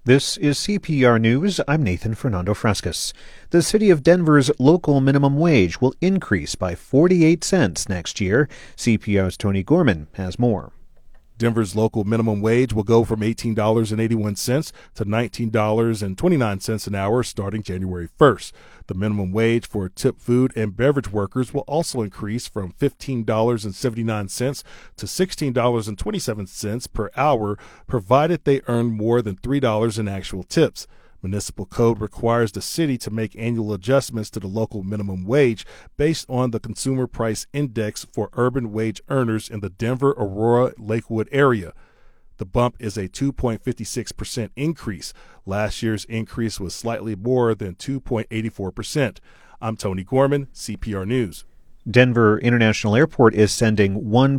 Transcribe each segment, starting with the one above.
This is CPR News. I'm Nathan Fernando Frescas. The city of Denver's local minimum wage will increase by 48 cents next year. CPR's Tony Gorman has more. Denver's local minimum wage will go from $18.81 to $19.29 an hour starting January 1st. The minimum wage for tipped food and beverage workers will also increase from $15.79 to $16.27 per hour, provided they earn more than $3 in actual tips. Municipal code requires the city to make annual adjustments to the local minimum wage based on the Consumer Price Index for urban wage earners in the Denver, Aurora, Lakewood area. The bump is a 2.56% increase. Last year's increase was slightly more than 2.84%. I'm Tony Gorman, CPR News. Denver International Airport is spending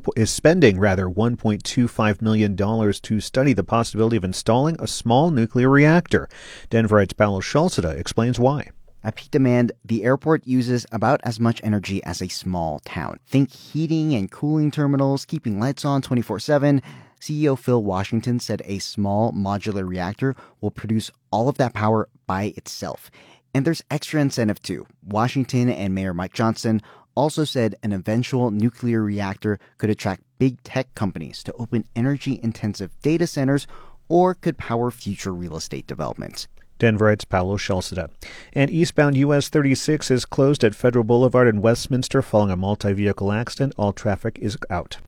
$1.25 million to study the possibility of installing a small nuclear reactor. Denverite's Paolo Shalcida explains why. At peak demand, the airport uses about as much energy as a small town. Think heating and cooling terminals, keeping lights on 24/7. CEO Phil Washington said a small modular reactor will produce all of that power by itself. And there's extra incentive too. Washington and Mayor Mike Johnson also said an eventual nuclear reactor could attract big tech companies to open energy-intensive data centers or could power future real estate developments. Denverite's Paolo Shalcida. And eastbound US 36 is closed at Federal Boulevard in Westminster following a multi-vehicle accident. All traffic is out.